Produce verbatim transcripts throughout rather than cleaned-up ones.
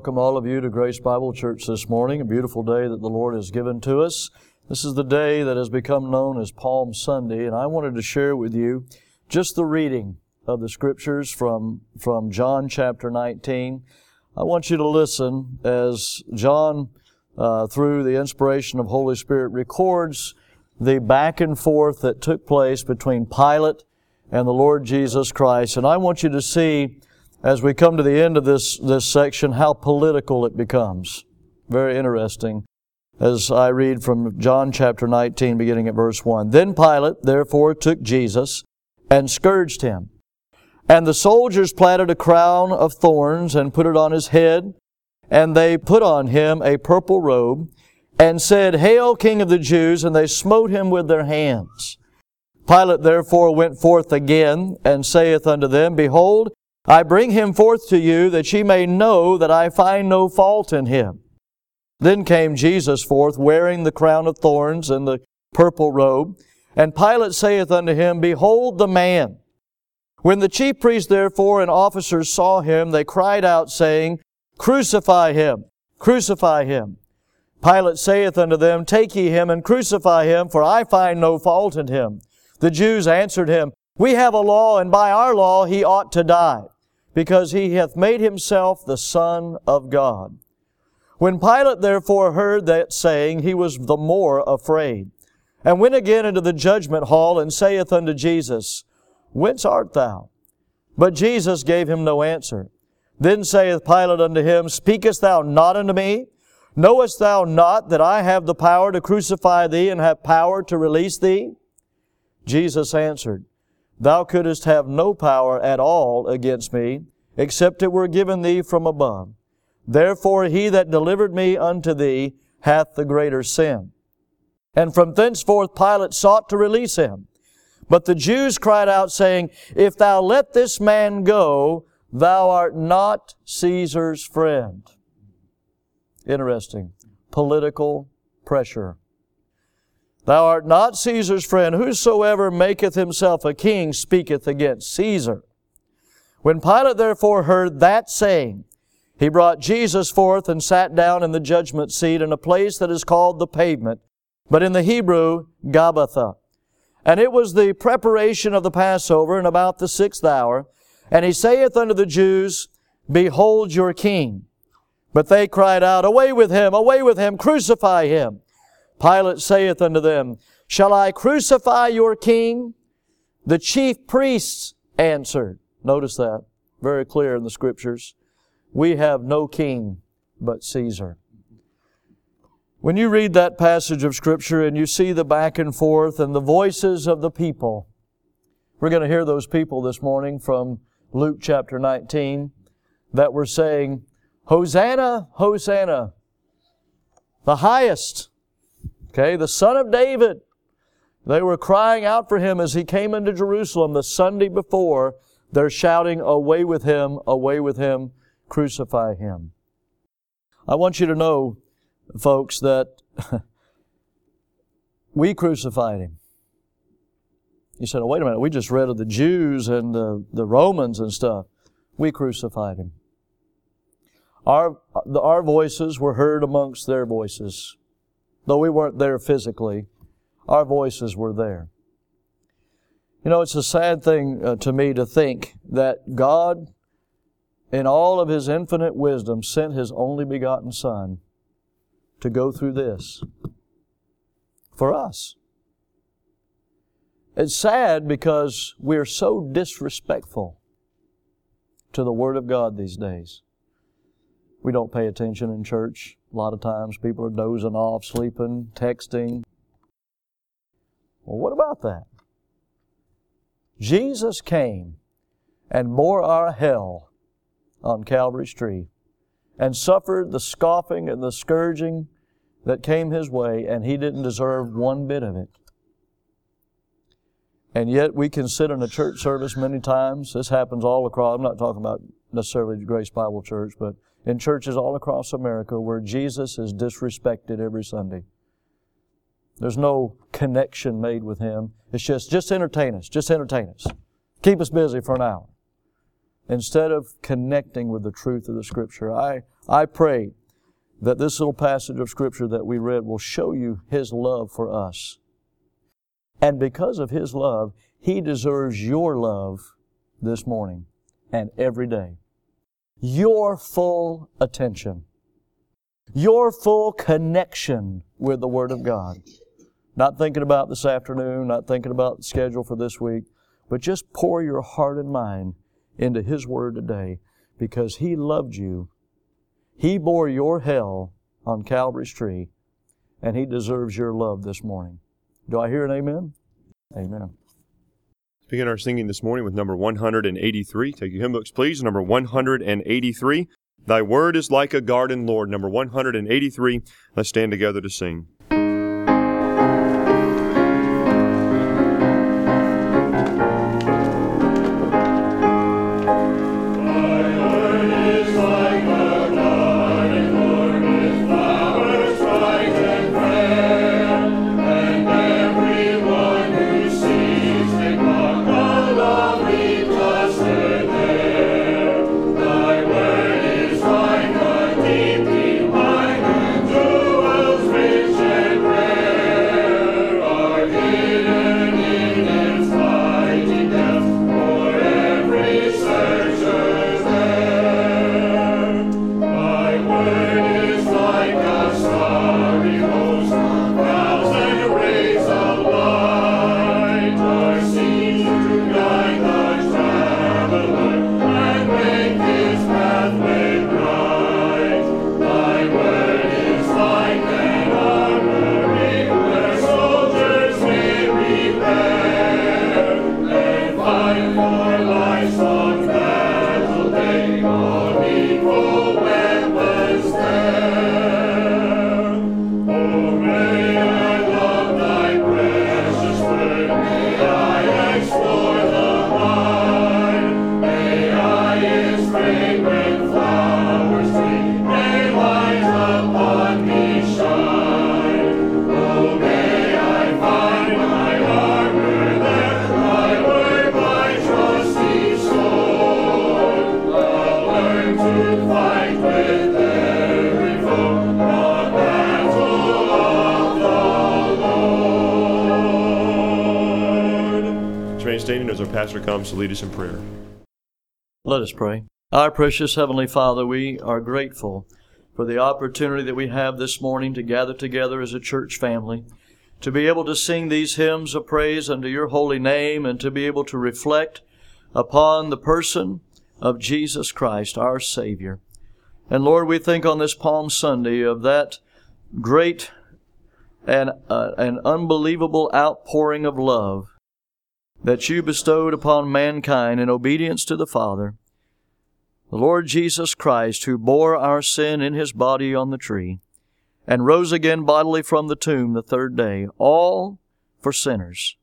welcome all of you to Grace Bible Church this morning, a beautiful day that the Lord has given to us. This is the day that has become known as Palm Sunday, and I wanted to share with you just the reading of the Scriptures from, from John chapter nineteen. I want you to listen as John, uh, through the inspiration of Holy Spirit, records the back and forth that took place between Pilate and the Lord Jesus Christ. And I want you to see, as we come to the end of this, this section, how political it becomes. Very interesting. As I read from John chapter nineteen, beginning at verse one. Then Pilate, therefore, took Jesus and scourged Him. And the soldiers platted a crown of thorns and put it on His head. And they put on Him a purple robe and said, Hail, King of the Jews! And they smote Him with their hands. Pilate therefore went forth again and saith unto them, Behold, I bring Him forth to you, that ye may know that I find no fault in Him. Then came Jesus forth, wearing the crown of thorns and the purple robe. And Pilate saith unto Him, Behold the man! When the chief priests therefore and officers saw Him, they cried out, saying, Crucify Him! Crucify Him! Pilate saith unto them, Take ye Him and crucify Him, for I find no fault in Him. The Jews answered Him, We have a law, and by our law He ought to die, because He hath made Himself the Son of God. When Pilate therefore heard that saying, he was the more afraid, and went again into the judgment hall, and saith unto Jesus, Whence art thou? But Jesus gave him no answer. Then saith Pilate unto him, Speakest thou not unto me? Knowest thou not that I have the power to crucify thee, and have power to release thee? Jesus answered, Thou couldst have no power at all against me, except it were given thee from above. Therefore he that delivered me unto thee hath the greater sin. And from thenceforth Pilate sought to release him. But the Jews cried out, saying, If thou let this man go, thou art not Caesar's friend. Interesting. Political pressure. Thou art not Caesar's friend. Whosoever maketh himself a king speaketh against Caesar. When Pilate therefore heard that saying, he brought Jesus forth and sat down in the judgment seat in a place that is called the Pavement, but in the Hebrew, Gabbatha. And it was the preparation of the Passover, and about the sixth hour. And he saith unto the Jews, Behold your king. But they cried out, Away with him, away with him, crucify him. Pilate saith unto them, Shall I crucify your king? The chief priests answered. Notice that. Very clear in the Scriptures. We have no king but Caesar. When you read that passage of Scripture and you see the back and forth and the voices of the people, we're going to hear those people this morning from Luke chapter nineteen that were saying, Hosanna, Hosanna, the highest. Okay, the Son of David. They were crying out for Him as He came into Jerusalem the Sunday before. They're shouting, Away with Him, away with Him, crucify Him. I want you to know, folks, that we crucified Him. You said, oh, wait a minute, we just read of the Jews and the, the Romans and stuff. We crucified Him. Our, our voices were heard amongst their voices. Though we weren't there physically, our voices were there. You know, it's a sad thing uh, to me to think that God, in all of His infinite wisdom, sent His only begotten Son to go through this for us. It's sad because we're so disrespectful to the Word of God these days. We don't pay attention in church. A lot of times people are dozing off, sleeping, texting. Well, what about that? Jesus came and bore our hell on Calvary's tree and suffered the scoffing and the scourging that came His way, and He didn't deserve one bit of it. And yet we can sit in a church service many times. This happens all across. I'm not talking about necessarily Grace Bible Church, but in churches all across America where Jesus is disrespected every Sunday. There's no connection made with Him. It's just, just entertain us. Just entertain us. Keep us busy for an hour. instead of connecting with the truth of the Scripture. I, I pray that this little passage of Scripture that we read will show you His love for us. And because of His love, He deserves your love this morning and every day. Your full attention. Your full connection with the Word of God. Not thinking about this afternoon, not thinking about the schedule for this week, but just pour your heart and mind into His Word today, because He loved you. He bore your hell on Calvary's tree, and He deserves your love this morning. Do I hear an amen? Amen. Begin our singing this morning with number one hundred eighty-three. Take your hymn books, please. Number one hundred eighty-three. Thy word is like a garden, Lord. Number one hundred eighty-three. Let's stand together to sing. As our pastor comes to lead us in prayer. Let us pray. Our precious Heavenly Father, we are grateful for the opportunity that we have this morning to gather together as a church family, to be able to sing these hymns of praise unto your holy name, and to be able to reflect upon the person of Jesus Christ, our Savior. And Lord, we think on this Palm Sunday of that great and uh, an unbelievable outpouring of love that you bestowed upon mankind in obedience to the Father, the Lord Jesus Christ, who bore our sin in His body on the tree and rose again bodily from the tomb the third day, all for sinners,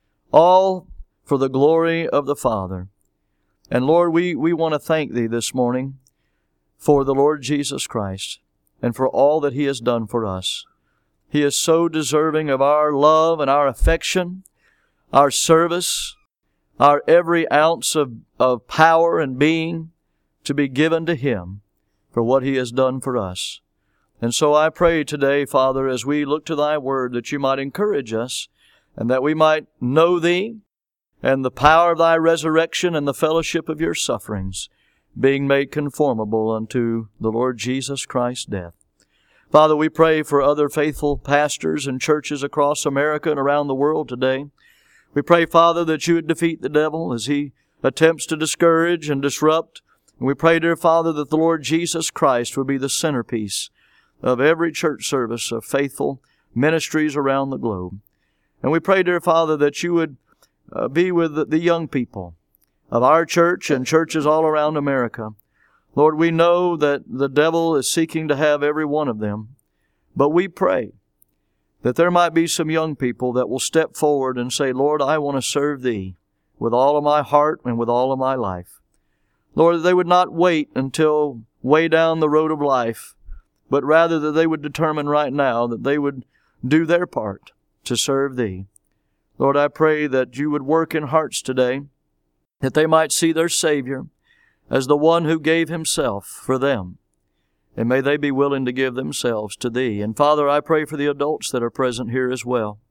all for the glory of the Father. And Lord, we, we want to thank Thee this morning for the Lord Jesus Christ and for all that He has done for us. He is so deserving of our love and our affection, our service, our every ounce of, of power and being to be given to Him for what He has done for us. And so I pray today, Father, as we look to Thy Word, that You might encourage us and that we might know Thee and the power of Thy resurrection and the fellowship of Your sufferings, being made conformable unto the Lord Jesus Christ's death. Father, we pray for other faithful pastors and churches across America and around the world today. We pray, Father, that You would defeat the devil as he attempts to discourage and disrupt. And we pray, dear Father, that the Lord Jesus Christ would be the centerpiece of every church service of faithful ministries around the globe. And we pray, dear Father, that You would uh, be with the, the young people of our church and churches all around America. Lord, we know that the devil is seeking to have every one of them, but we pray that there might be some young people that will step forward and say, Lord, I want to serve Thee with all of my heart and with all of my life. Lord, that they would not wait until way down the road of life, but rather that they would determine right now that they would do their part to serve Thee. Lord, I pray that You would work in hearts today, that they might see their Savior, as the one who gave Himself for them. And may they be willing to give themselves to Thee. And Father, I pray for the adults that are present here as well.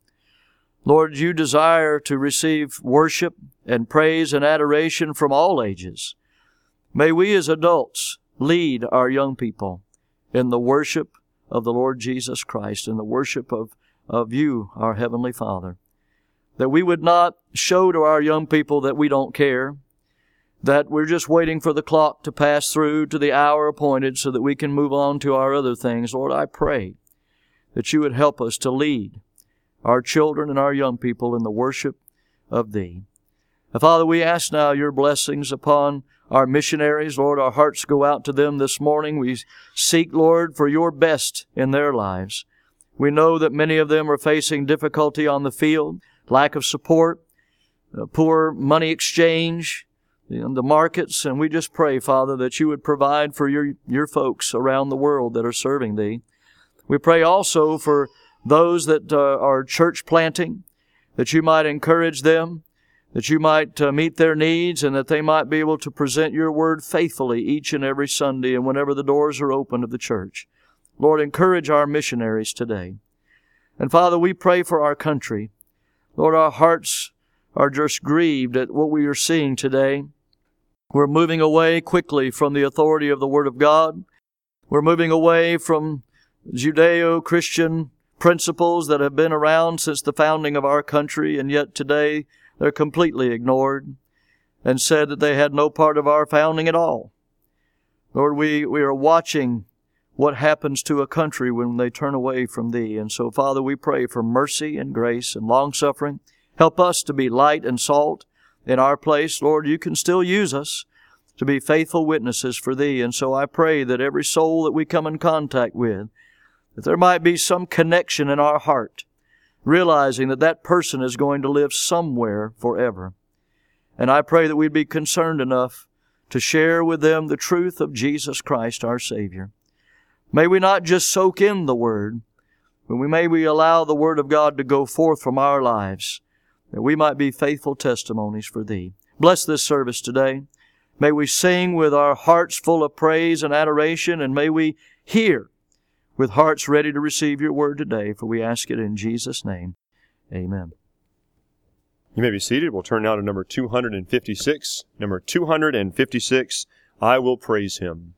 Lord, You desire to receive worship and praise and adoration from all ages. May we as adults lead our young people in the worship of the Lord Jesus Christ, in the worship of, of You, our Heavenly Father. That we would not show to our young people that we don't care, that we're just waiting for the clock to pass through to the hour appointed so that we can move on to our other things. Lord, I pray that You would help us to lead our children and our young people in the worship of Thee. And Father, we ask now Your blessings upon our missionaries. Lord, our hearts go out to them this morning. We seek, Lord, for Your best in their lives. We know that many of them are facing difficulty on the field, lack of support, uh, poor money exchange in the markets, and we just pray, Father, that You would provide for your, your folks around the world that are serving Thee. We pray also for those that uh, are church planting, that You might encourage them, that You might uh, meet their needs, and that they might be able to present Your Word faithfully each and every Sunday and whenever the doors are open of the church. Lord, encourage our missionaries today. And Father, we pray for our country. Lord, our hearts are just grieved at what we are seeing today. We're moving away quickly from the authority of the Word of God. We're moving away from Judeo-Christian principles that have been around since the founding of our country, and yet today they're completely ignored and said that they had no part of our founding at all. Lord, we, we are watching what happens to a country when they turn away from Thee. And so, Father, we pray for mercy and grace and long-suffering. Help us to be light and salt in our place. Lord, You can still use us to be faithful witnesses for Thee. And so I pray that every soul that we come in contact with, that there might be some connection in our heart, realizing that that person is going to live somewhere forever. And I pray that we'd be concerned enough to share with them the truth of Jesus Christ, our Savior. May we not just soak in the Word, but we may we allow the Word of God to go forth from our lives, that we might be faithful testimonies for Thee. Bless this service today. May we sing with our hearts full of praise and adoration, and may we hear with hearts ready to receive Your Word today, for we ask it in Jesus' name. Amen. You may be seated. We'll turn now to number two hundred fifty-six. Number two hundred fifty-six, I Will Praise Him.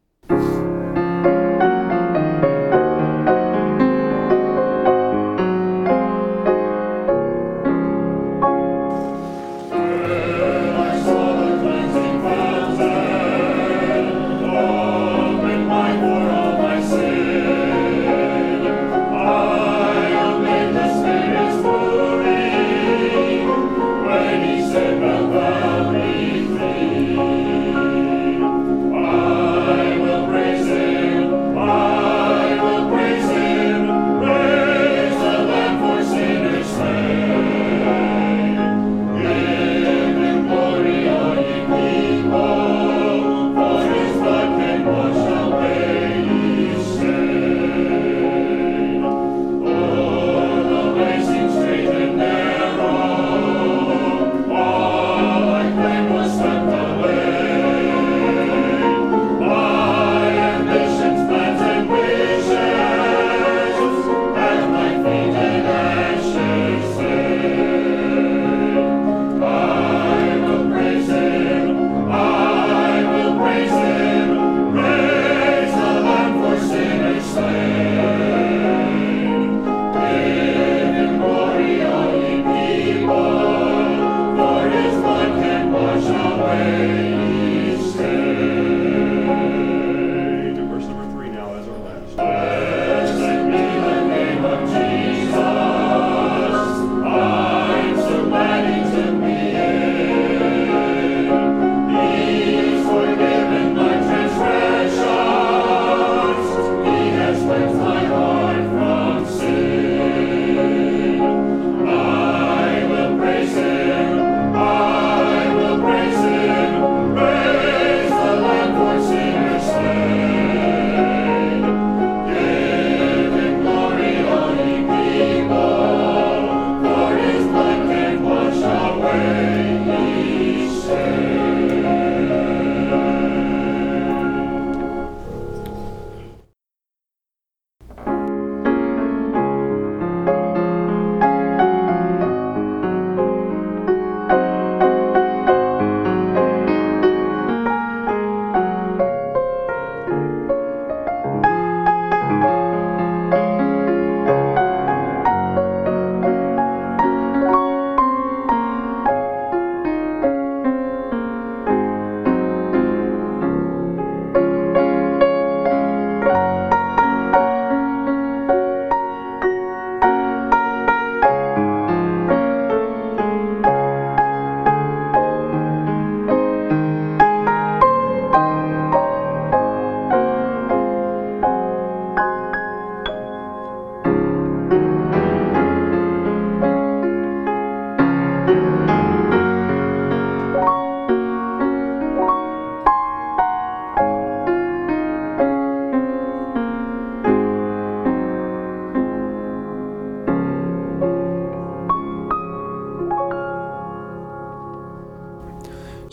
I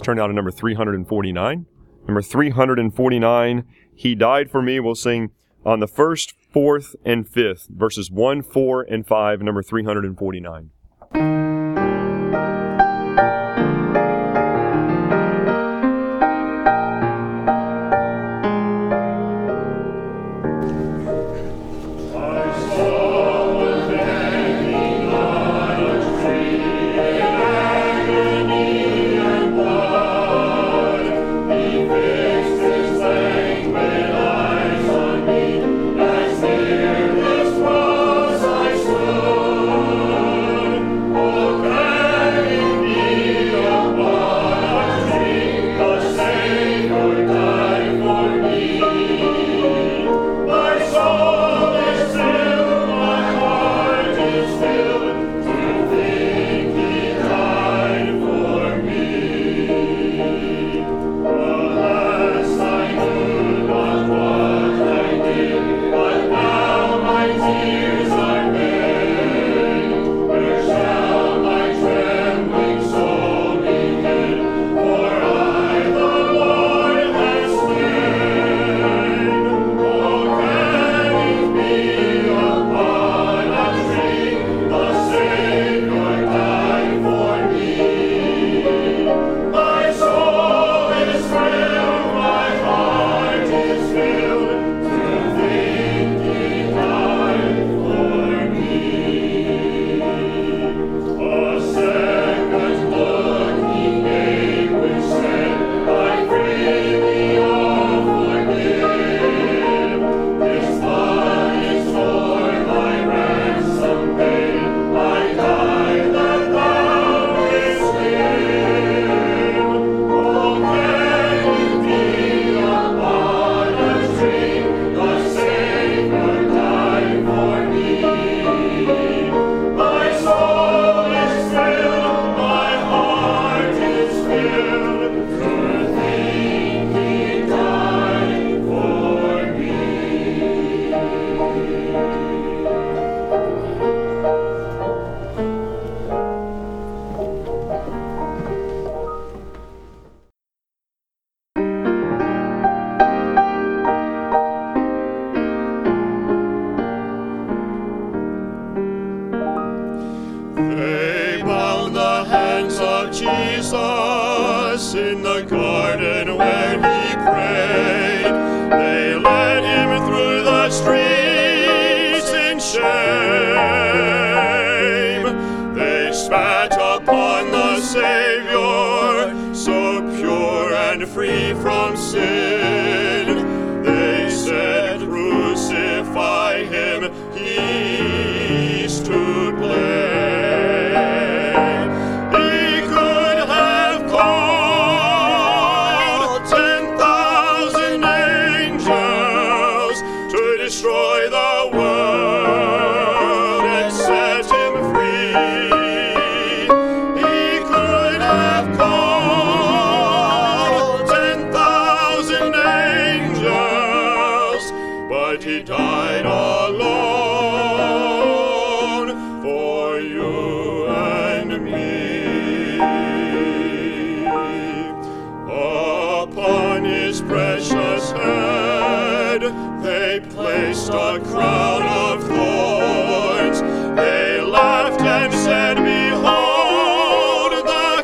turn now to number three hundred forty-nine. Number three hundred forty-nine, He Died for Me. We'll sing on the first, fourth, and fifth, verses one, four, and five, number three hundred forty-nine. Jesus in the garden where he prayed. They led him through the streets in shame. They spat upon the Savior, so pure and free from sin. They said, "Crucify him, he's to blame." Destroy the world and set him free. He could have called ten thousand angels, but he died alone for you and me. Upon his precious head they placed a crown of thorns. They laughed and said, "Behold the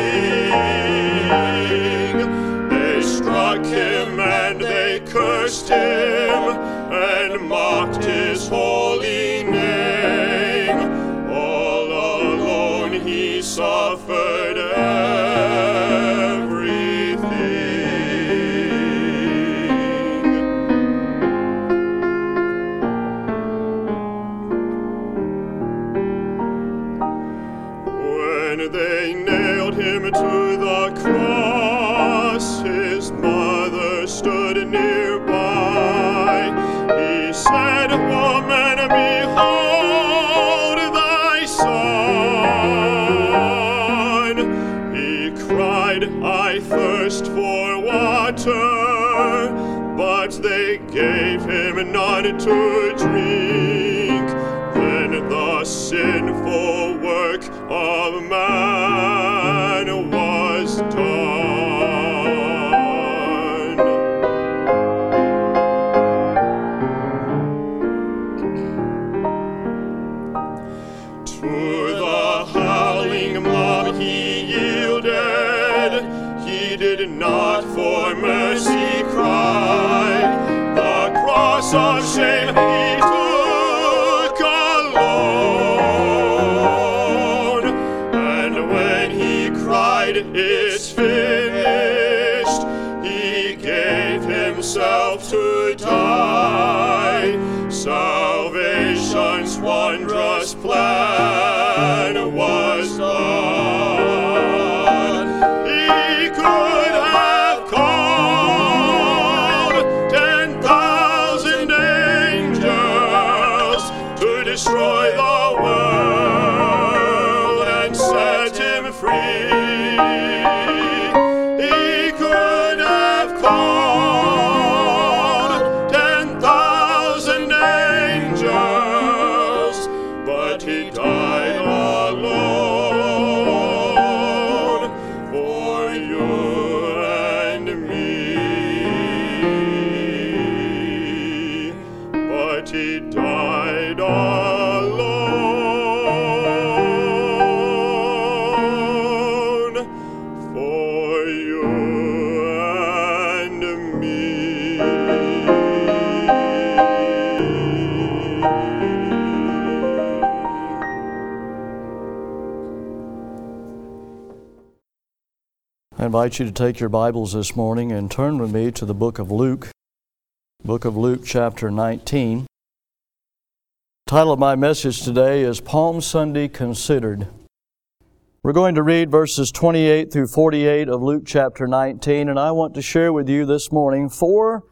King." They struck him and they cursed him and mocked his holy name. All alone he suffered They nailed him to the cross. His mother stood nearby. He said, "Woman, behold thy son." He cried, "I thirst for water," but they gave him none to drink. Then the sinful work of man was done. is finished, He gave Himself to die. Salvation's wondrous plan was done. He could have called ten thousand angels to destroy the world and set Him free. He could have called ten thousand angels, but He died alone for you and me. But He died alone for you and me. I invite you to take your Bibles this morning and turn with me to the book of Luke, book of Luke chapter nineteen. The title of my message today is Palm Sunday Considered. We're going to read verses twenty-eight through forty-eight of Luke chapter nineteen, and I want to share with you this morning four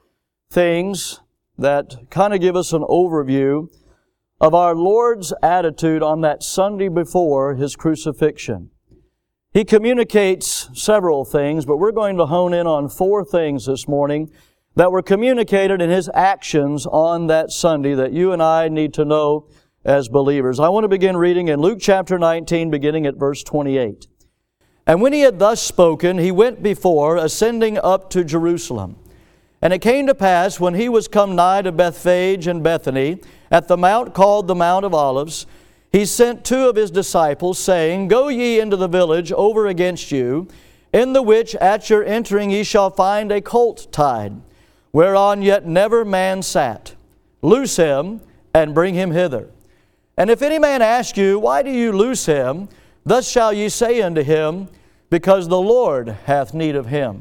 things that kind of give us an overview of our Lord's attitude on that Sunday before His crucifixion. He communicates several things, but we're going to hone in on four things this morning that were communicated in His actions on that Sunday that you and I need to know as believers. I want to begin reading in Luke chapter nineteen, beginning at verse twenty-eight. And when He had thus spoken, He went before, ascending up to Jerusalem. And it came to pass, when He was come nigh to Bethphage and Bethany, at the mount called the Mount of Olives, He sent two of His disciples, saying, Go ye into the village over against you, in the which at your entering ye shall find a colt tied, whereon yet never man sat. Loose him, and bring him hither. And if any man ask you, Why do you loose him? Thus shall ye say unto him, Because the Lord hath need of him.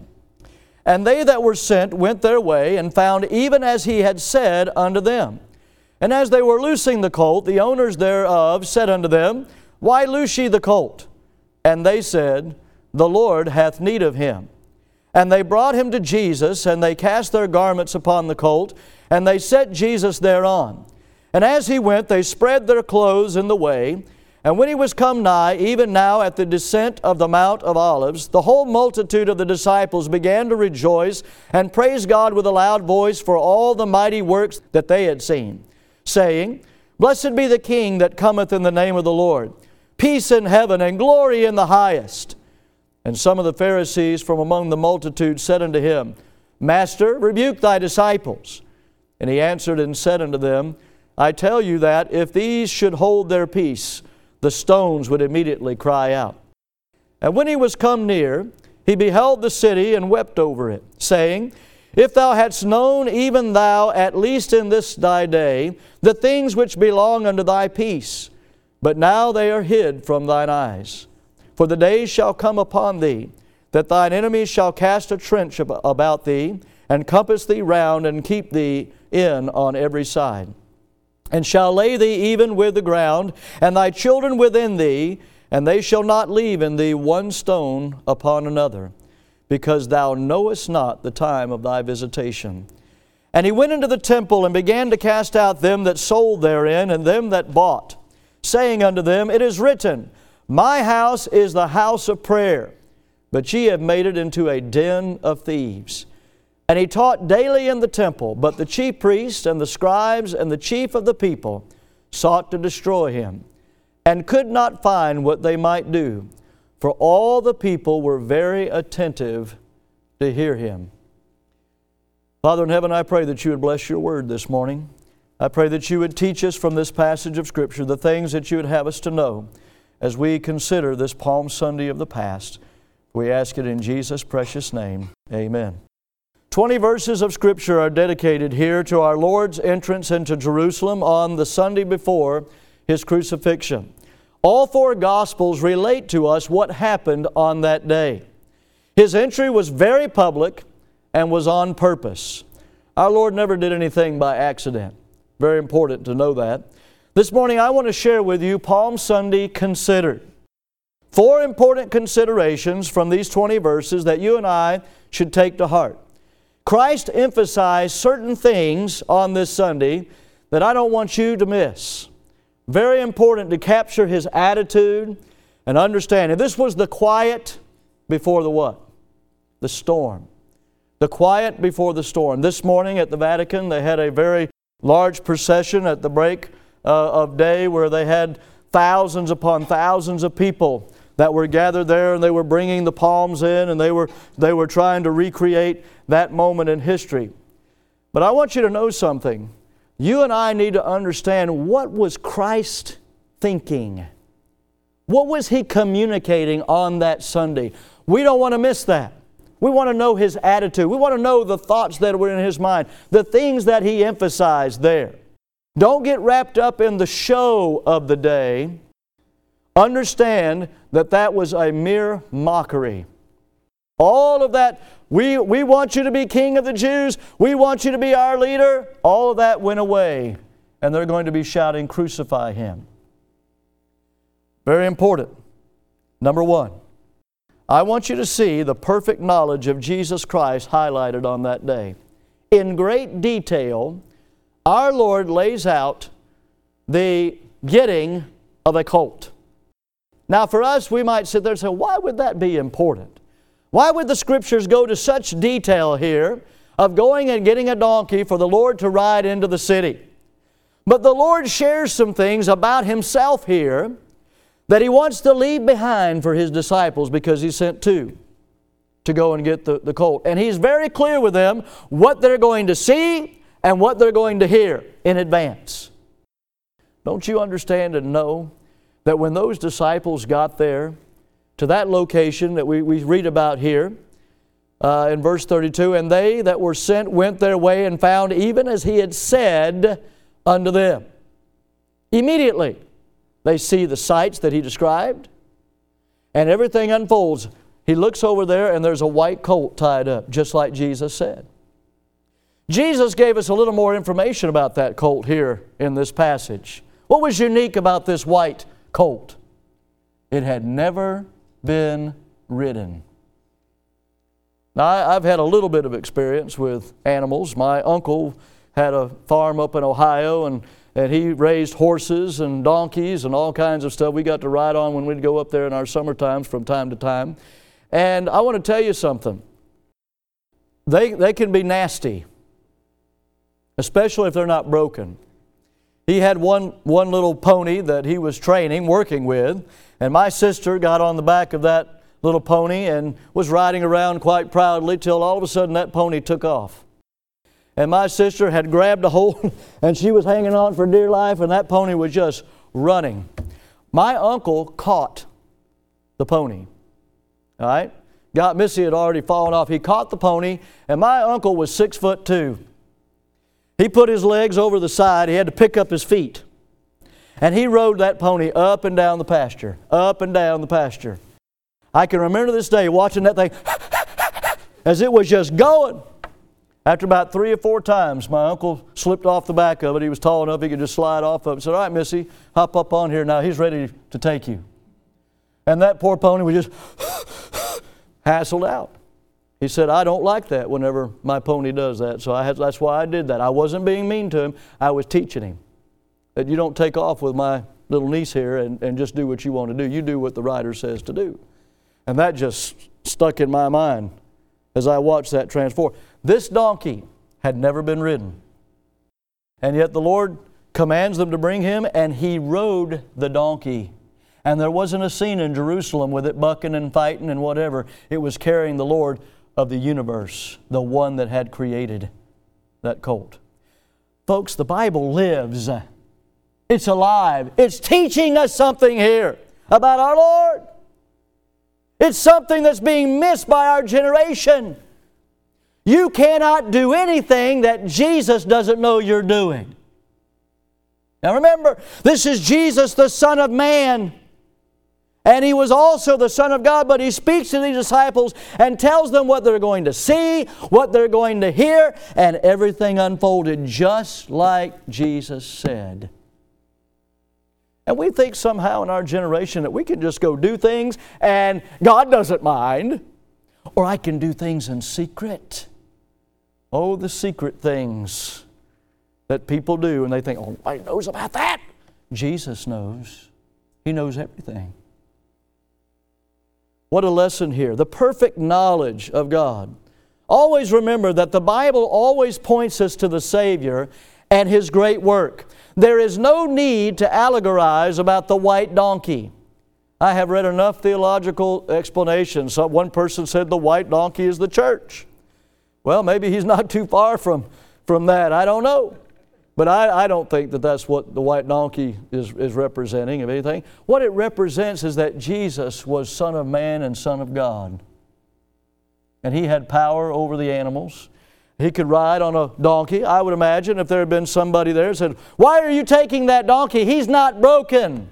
And they that were sent went their way, and found even as He had said unto them. And as they were loosing the colt, the owners thereof said unto them, Why loose ye the colt? And they said, The Lord hath need of him. And they brought him to Jesus, and they cast their garments upon the colt, and they set Jesus thereon. And as He went, they spread their clothes in the way. And when He was come nigh, even now at the descent of the Mount of Olives, the whole multitude of the disciples began to rejoice and praise God with a loud voice for all the mighty works that they had seen, saying, Blessed be the King that cometh in the name of the Lord. Peace in heaven and glory in the highest. And some of the Pharisees from among the multitude said unto Him, Master, rebuke Thy disciples. And He answered and said unto them, I tell you that if these should hold their peace, the stones would immediately cry out. And when He was come near, He beheld the city and wept over it, saying, If thou hadst known, even thou, at least in this thy day, the things which belong unto thy peace, but now they are hid from thine eyes. For the days shall come upon thee, that thine enemies shall cast a trench about thee, and compass thee round, and keep thee in on every side. And shall lay thee even with the ground, and thy children within thee, and they shall not leave in thee one stone upon another, because thou knowest not the time of thy visitation. And He went into the temple, and began to cast out them that sold therein, and them that bought, saying unto them, It is written, My house is the house of prayer, but ye have made it into a den of thieves. And He taught daily in the temple, but the chief priests and the scribes and the chief of the people sought to destroy Him, and could not find what they might do, for all the people were very attentive to hear Him. Father in heaven, I pray that You would bless Your word this morning. I pray that You would teach us from this passage of Scripture the things that You would have us to know as we consider this Palm Sunday of the past. We ask it in Jesus' precious name. Amen. Twenty verses of Scripture are dedicated here to our Lord's entrance into Jerusalem on the Sunday before His crucifixion. All four Gospels relate to us what happened on that day. His entry was very public and was on purpose. Our Lord never did anything by accident. Very important to know that. This morning I want to share with you Palm Sunday Considered. Four important considerations from these twenty verses that you and I should take to heart. Christ emphasized certain things on this Sunday that I don't want you to miss. Very important to capture His attitude and understanding. This was the quiet before the what? The storm. The quiet before the storm. This morning at the Vatican, they had a very large procession at the break uh, of day where they had thousands upon thousands of people that were gathered there, and they were bringing the palms in, and they were, they were trying to recreate that moment in history. But I want you to know something. You and I need to understand, what was Christ thinking? What was He communicating on that Sunday? We don't want to miss that. We want to know His attitude. We want to know the thoughts that were in His mind, the things that He emphasized there. Don't get wrapped up in the show of the day. Understand that that was a mere mockery. All of that, we, we want you to be King of the Jews, we want you to be our leader, all of that went away, and they're going to be shouting, "Crucify Him." Very important. Number one, I want you to see the perfect knowledge of Jesus Christ highlighted on that day. In great detail, our Lord lays out the getting of a colt. Now for us, we might sit there and say, why would that be important? Why would the Scriptures go to such detail here of going and getting a donkey for the Lord to ride into the city? But the Lord shares some things about Himself here that He wants to leave behind for His disciples, because He sent two to go and get the, the colt. And He's very clear with them what they're going to see and what they're going to hear in advance. Don't you understand and know that when those disciples got there to that location that we, we read about here uh, in verse thirty-two, and they that were sent went their way and found even as He had said unto them. Immediately they see the sights that He described, and everything unfolds. He looks over there, and there's a white colt tied up, just like Jesus said. Jesus gave us a little more information about that colt here in this passage. What was unique about this white colt? It had never been ridden. Now, I've had a little bit of experience with animals. My uncle had a farm up in Ohio, and, and he raised horses and donkeys and all kinds of stuff we got to ride on when we'd go up there in our summer times from time to time. And I want to tell you something. They, they can be nasty, especially if they're not broken. He had one, one little pony that he was training, working with, and my sister got on the back of that little pony and was riding around quite proudly till all of a sudden that pony took off. And my sister had grabbed a hold and she was hanging on for dear life, and that pony was just running. My uncle caught the pony. All right? Got Missy had already fallen off. He caught the pony, and my uncle was six foot two. He put his legs over the side. He had to pick up his feet. And he rode that pony up and down the pasture, up and down the pasture. I can remember this day watching that thing as it was just going. After about three or four times, my uncle slipped off the back of it. He was tall enough he could just slide off of it. He said, "All right, Missy, hop up on here now. He's ready to take you." And that poor pony was just hassled out. He said, "I don't like that whenever my pony does that, so I had, that's why I did that. I wasn't being mean to him. I was teaching him that you don't take off with my little niece here and, and just do what you want to do. You do what the rider says to do." And that just stuck in my mind as I watched that transform. This donkey had never been ridden. And yet the Lord commands them to bring him, and He rode the donkey. And there wasn't a scene in Jerusalem with it bucking and fighting and whatever. It was carrying the Lord of the universe, the one that had created that colt. Folks, the Bible lives. It's alive. It's teaching us something here about our Lord. It's something that's being missed by our generation. You cannot do anything that Jesus doesn't know you're doing. Now remember, this is Jesus, the Son of Man. And He was also the Son of God, but He speaks to these disciples and tells them what they're going to see, what they're going to hear, and everything unfolded just like Jesus said. And we think somehow in our generation that we can just go do things and God doesn't mind. Or I can do things in secret. Oh, the secret things that people do, and they think, oh, nobody knows about that. Jesus knows. He knows everything. What a lesson here. The perfect knowledge of God. Always remember that the Bible always points us to the Savior and His great work. There is no need to allegorize about the white donkey. I have read enough theological explanations. So one person said the white donkey is the church. Well, maybe he's not too far from, from that. I don't know. But I, I don't think that that's what the white donkey is, is representing, if anything. What it represents is that Jesus was Son of Man and Son of God. And He had power over the animals. He could ride on a donkey. I would imagine if there had been somebody there and said, why are you taking that donkey? He's not broken.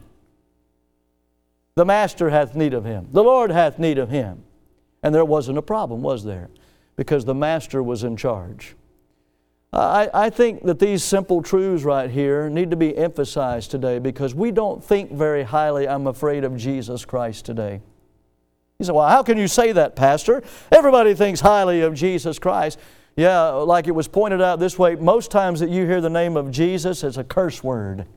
The Master hath need of him. The Lord hath need of him. And there wasn't a problem, was there? Because the Master was in charge. I, I think that these simple truths right here need to be emphasized today because we don't think very highly, I'm afraid, of Jesus Christ today. You say, well, how can you say that, Pastor? Everybody thinks highly of Jesus Christ. Yeah, like it was pointed out this way, most times that you hear the name of Jesus, it's a curse word.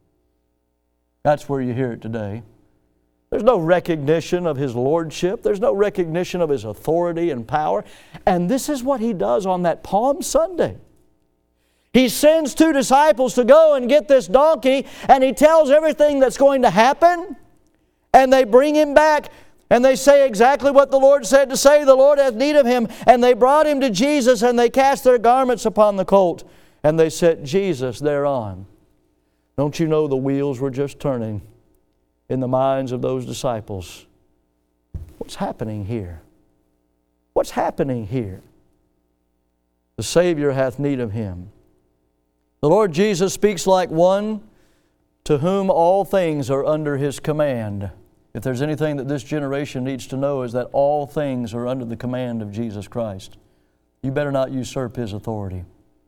That's where you hear it today. There's no recognition of His lordship. There's no recognition of His authority and power. And this is what He does on that Palm Sunday. He sends two disciples to go and get this donkey, and He tells everything that's going to happen, and they bring Him back, and they say exactly what the Lord said to say. The Lord hath need of him. And they brought him to Jesus, and they cast their garments upon the colt, and they set Jesus thereon. Don't you know the wheels were just turning in the minds of those disciples? What's happening here? What's happening here? The Savior hath need of him. The Lord Jesus speaks like one to whom all things are under His command. If there's anything that this generation needs to know is that all things are under the command of Jesus Christ. You better not usurp His authority.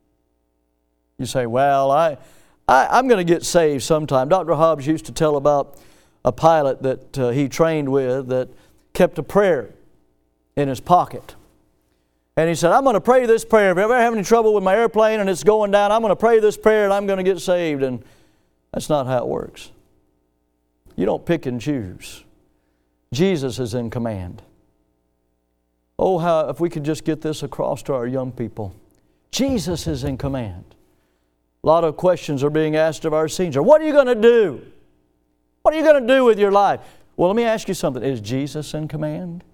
You say, well, I, I, I'm going to get saved sometime. Doctor Hobbs used to tell about a pilot that uh, he trained with that kept a prayer in his pocket. And he said, I'm going to pray this prayer. If I ever have any trouble with my airplane and it's going down, I'm going to pray this prayer and I'm going to get saved. And that's not how it works. You don't pick and choose. Jesus is in command. Oh, how if we could just get this across to our young people. Jesus is in command. A lot of questions are being asked of our seniors. What are you going to do? What are you going to do with your life? Well, let me ask you something. Is Jesus in command?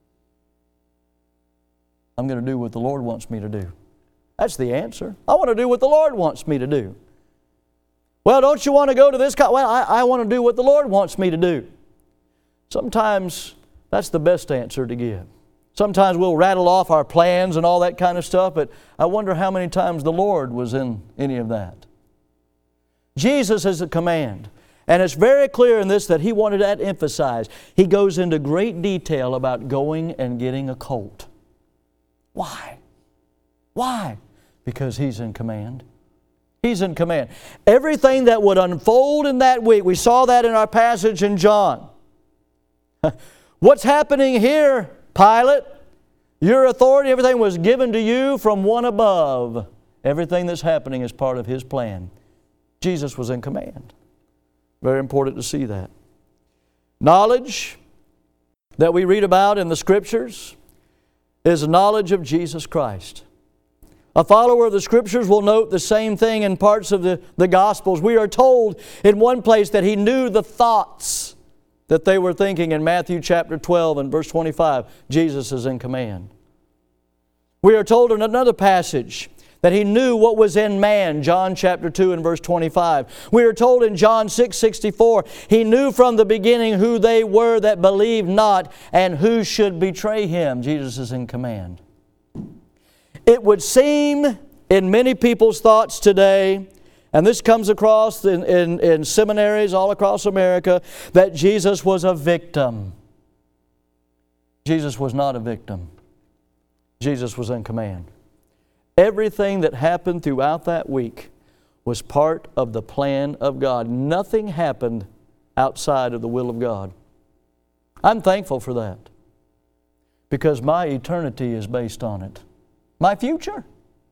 I'm going to do what the Lord wants me to do. That's the answer. I want to do what the Lord wants me to do. Well, don't you want to go to this college? Well, I, I want to do what the Lord wants me to do. Sometimes that's the best answer to give. Sometimes we'll rattle off our plans and all that kind of stuff, but I wonder how many times the Lord was in any of that. Jesus is a command. And it's very clear in this that He wanted that emphasized. He goes into great detail about going and getting a colt. Why? Why? Because He's in command. He's in command. Everything that would unfold in that week, we saw that in our passage in John. What's happening here, Pilate? Your authority, everything was given to you from one above. Everything that's happening is part of His plan. Jesus was in command. Very important to see that. Knowledge that we read about in the Scriptures is knowledge of Jesus Christ. A follower of the Scriptures will note the same thing in parts of the, the Gospels. We are told in one place that He knew the thoughts that they were thinking in Matthew chapter twelve and verse twenty-five. Jesus is in command. We are told in another passage that He knew what was in man, John chapter two and verse twenty-five. We are told in John six sixty-four, He knew from the beginning who they were that believed not and who should betray Him. Jesus is in command. It would seem in many people's thoughts today And this comes across in, in, in seminaries all across America, that Jesus was a victim. Jesus was not a victim. Jesus was in command. Everything that happened throughout that week was part of the plan of God. Nothing happened outside of the will of God. I'm thankful for that, because my eternity is based on it. My future.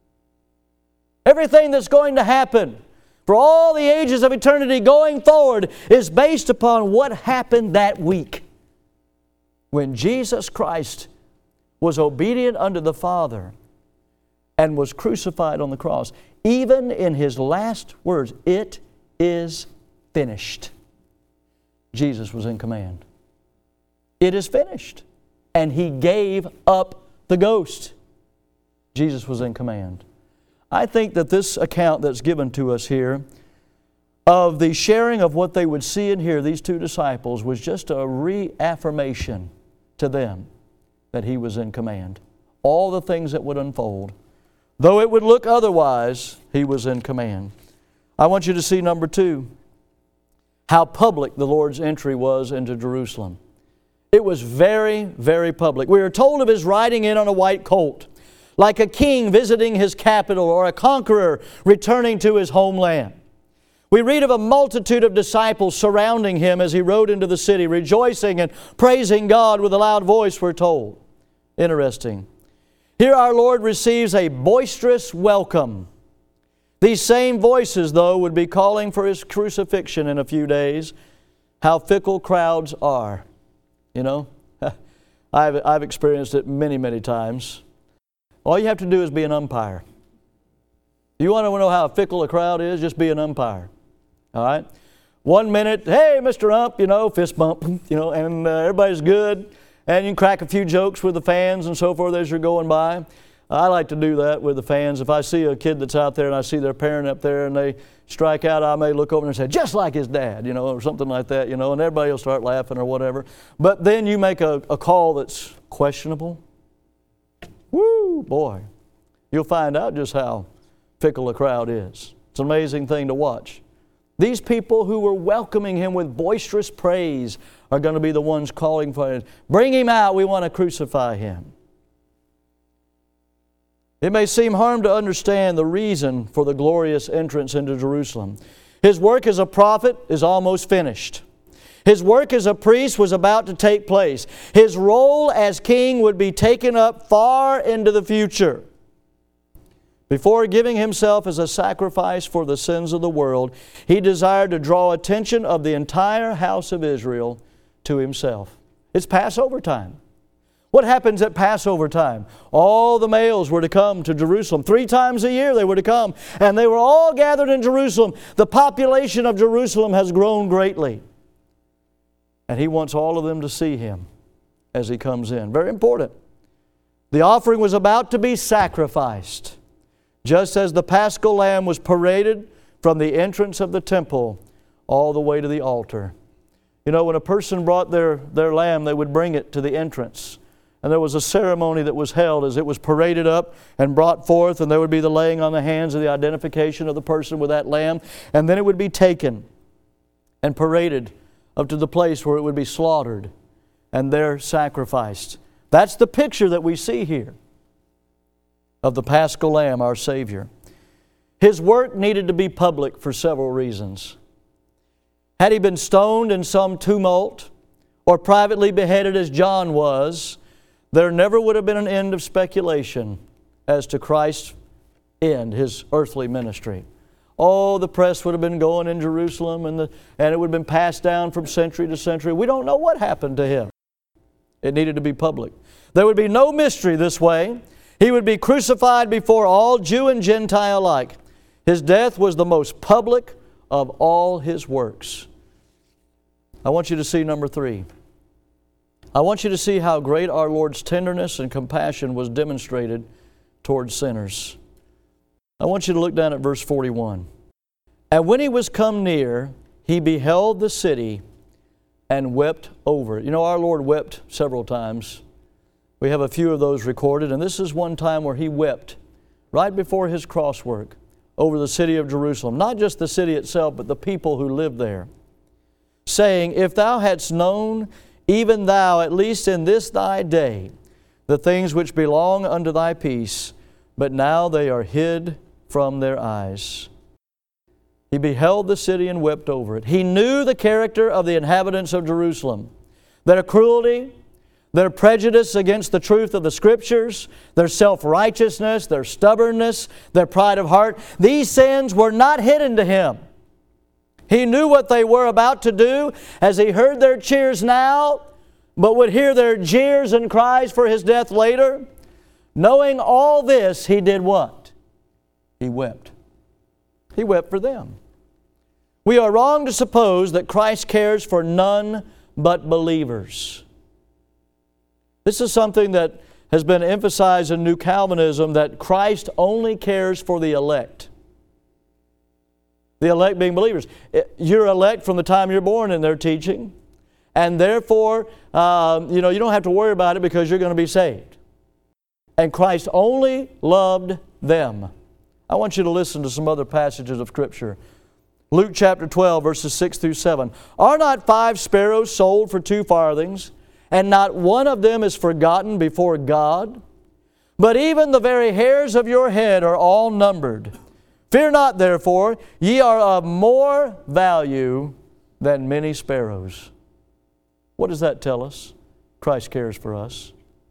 Everything that's going to happen for all the ages of eternity going forward is based upon what happened that week when Jesus Christ was obedient unto the Father and was crucified on the cross. Even in His last words, "It is finished," Jesus was in command. It is finished. And He gave up the ghost. Jesus was in command. I think that this account that's given to us here of the sharing of what they would see and hear, these two disciples, was just a reaffirmation to them that He was in command. All the things that would unfold, though it would look otherwise, He was in command. I want you to see, number two, how public the Lord's entry was into Jerusalem. It was very, very public. We are told of His riding in on a white colt, like a king visiting his capital or a conqueror returning to his homeland. We read of a multitude of disciples surrounding Him as He rode into the city, rejoicing and praising God with a loud voice, we're told. Interesting. Here our Lord receives a boisterous welcome. These same voices, though, would be calling for His crucifixion in a few days. How fickle crowds are. You know, I've, I've experienced it many, many times. All you have to do is be an umpire. You want to know how fickle a crowd is? Just be an umpire. All right? One minute, hey, Mister Ump, you know, fist bump, you know, and uh, everybody's good. And you can crack a few jokes with the fans and so forth as you're going by. I like to do that with the fans. If I see a kid that's out there and I see their parent up there and they strike out, I may look over and say, just like his dad, you know, or something like that, you know, and everybody will start laughing or whatever. But then you make a, a call that's questionable. Woo, boy. You'll find out just how fickle a crowd is. It's an amazing thing to watch. These people who were welcoming Him with boisterous praise are going to be the ones calling for Him. Bring Him out, we want to crucify Him. It may seem hard to understand the reason for the glorious entrance into Jerusalem. His work as a prophet is almost finished. His work as a priest was about to take place. His role as king would be taken up far into the future. Before giving Himself as a sacrifice for the sins of the world, He desired to draw attention of the entire house of Israel to Himself. It's Passover time. What happens at Passover time? All the males were to come to Jerusalem. Three times a year they were to come. And they were all gathered in Jerusalem. The population of Jerusalem has grown greatly. And He wants all of them to see Him as He comes in. Very important. The offering was about to be sacrificed, just as the Paschal lamb was paraded from the entrance of the temple all the way to the altar. You know, when a person brought their, their lamb, they would bring it to the entrance. And there was a ceremony that was held as it was paraded up and brought forth, and there would be the laying on the hands of the identification of the person with that lamb. And then it would be taken and paraded up to the place where it would be slaughtered and there sacrificed. That's the picture that we see here of the Paschal Lamb, our Savior. His work needed to be public for several reasons. Had He been stoned in some tumult or privately beheaded as John was, there never would have been an end of speculation as to Christ's end, His earthly ministry. Oh, the press would have been going in Jerusalem and, the, and it would have been passed down from century to century. We don't know what happened to Him. It needed to be public. There would be no mystery this way. He would be crucified before all Jew and Gentile alike. His death was the most public of all His works. I want you to see number three. I want you to see how great our Lord's tenderness and compassion was demonstrated towards sinners. I want you to look down at verse forty-one. And when He was come near, He beheld the city and wept over it. You know, our Lord wept several times. We have a few of those recorded, and this is one time where He wept right before His cross work over the city of Jerusalem, not just the city itself, but the people who lived there, saying, If thou hadst known, even thou, at least in this thy day, the things which belong unto thy peace, but now they are hid from their eyes. He beheld the city and wept over it. He knew the character of the inhabitants of Jerusalem, their cruelty, their prejudice against the truth of the Scriptures, their self-righteousness, their stubbornness, their pride of heart. These sins were not hidden to him. He knew what they were about to do as he heard their cheers now, but would hear their jeers and cries for his death later. Knowing all this, he did what? He wept. He wept for them. We are wrong to suppose that Christ cares for none but believers. This is something that has been emphasized in New Calvinism, that Christ only cares for the elect. The elect being believers. You're elect from the time you're born in their teaching, and therefore, um, you know, you don't have to worry about it because you're going to be saved. And Christ only loved them. I want you to listen to some other passages of Scripture. Luke chapter twelve, verses six through seven. Are not five sparrows sold for two farthings, and not one of them is forgotten before God? But even the very hairs of your head are all numbered. Fear not, therefore, ye are of more value than many sparrows. What does that tell us? Christ cares for us.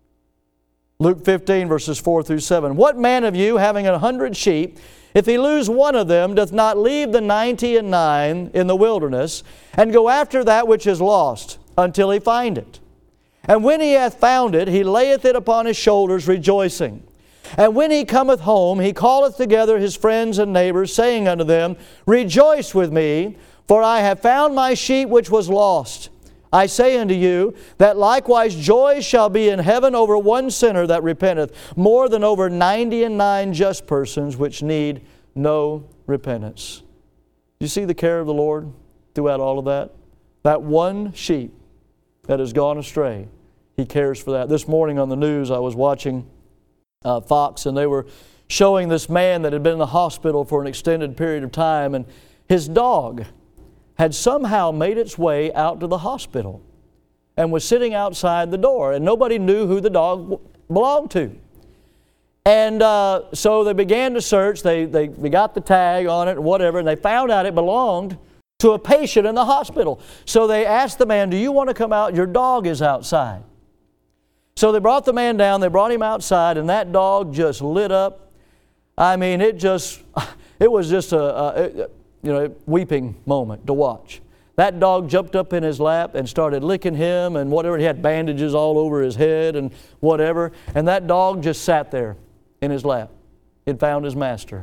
Luke fifteen, verses four through seven. What man of you, having a hundred sheep, if he lose one of them, doth not leave the ninety and nine in the wilderness, and go after that which is lost, until he find it? And when he hath found it, he layeth it upon his shoulders, rejoicing. And when he cometh home, he calleth together his friends and neighbors, saying unto them, Rejoice with me, for I have found my sheep which was lost. I say unto you, that likewise joy shall be in heaven over one sinner that repenteth, more than over ninety and nine just persons which need no repentance. You see the care of the Lord throughout all of that? That one sheep that has gone astray, He cares for that. This morning on the news, I was watching uh, Fox, and they were showing this man that had been in the hospital for an extended period of time, and his dog had somehow made its way out to the hospital and was sitting outside the door, and nobody knew who the dog belonged to. And uh, so they began to search. They, they, they got the tag on it or whatever, and they found out it belonged to a patient in the hospital. So they asked the man, do you want to come out? Your dog is outside. So they brought the man down, they brought him outside, and that dog just lit up. I mean, it just, it was just a, a you know, weeping moment to watch. That dog jumped up in his lap and started licking him and whatever. He had bandages all over his head and whatever. And that dog just sat there in his lap. He'd found his master.